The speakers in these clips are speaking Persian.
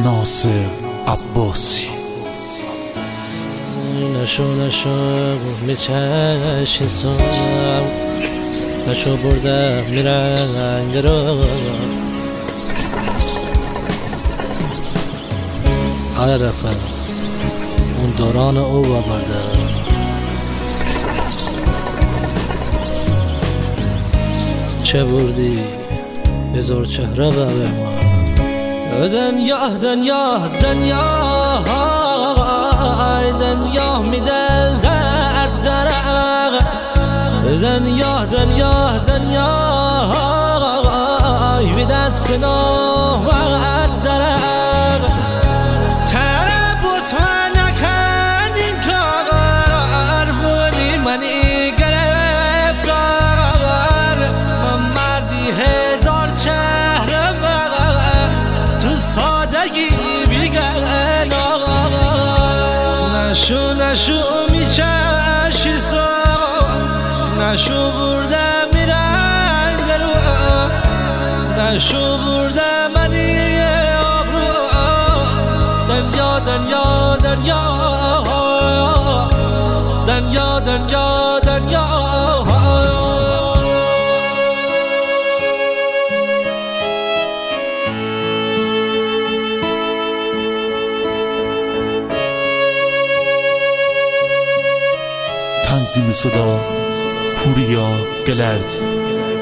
ناصر عباسی. نشو میچشی سام، نشو برده میرنگ رو. عرفه اون دوران او برده، چه بردی هزار چهره به ما. دنیا دنیا دنیا دنیا می دل درد درق. دنیا دنیا دنیا می دست نوبت درق. طرب و تو نکن این کار، بونی منی گرفتار. من مردی هزار چهره تو سادگی بیگن. نشو میچشی سام، نشو برده میرنگ رو. نشو برده منی آبرو. دنیا دنیا دنیا دنیا دنیا دنیا. تنظیم صدا پوریا گلردی.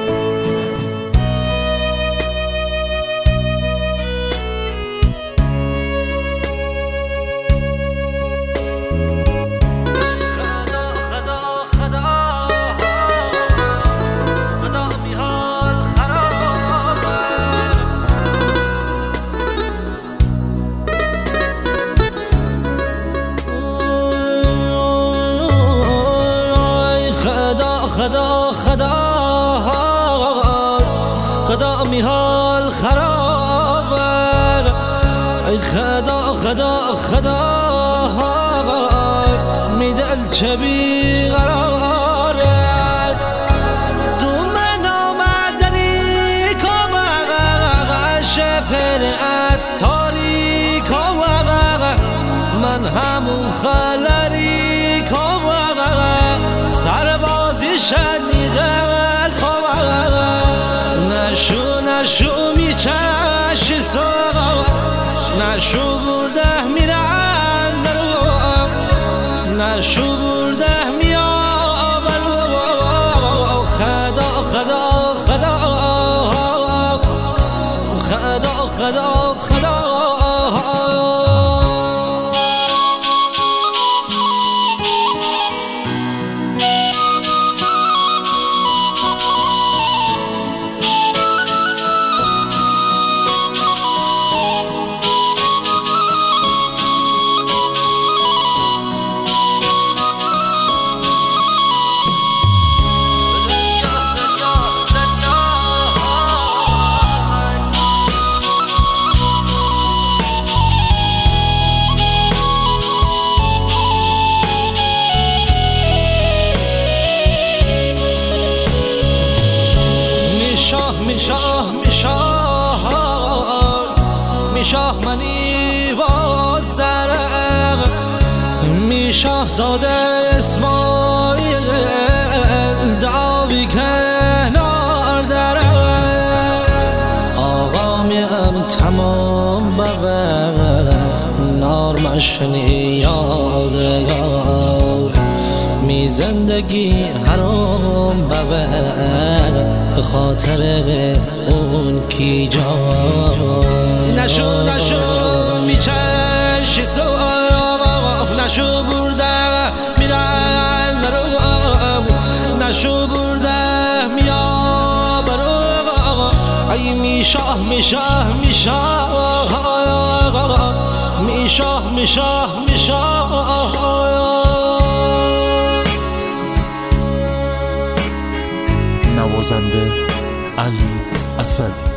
خدا میحال خرابه. ای خدا می دل چه بیقراره. دومن آمدنی کم شپر تاریک. من همون خلری کم سربازی شنیدم. نشو میچشی سام، نشو برده میرن درو. نشو برده میابرو. خدا میشاه منی وازرق. میشاه زاده اسماعیل دعوی کنار درق. آقا میم تمام بغل نارمشنی یادگار. می زندگی حرام بغل به خاطر اون کی جان. نشو میچشی سام، نشو برده میرن برو. نشو برده میابرو. ای میشاه نوازنده علی اسدی.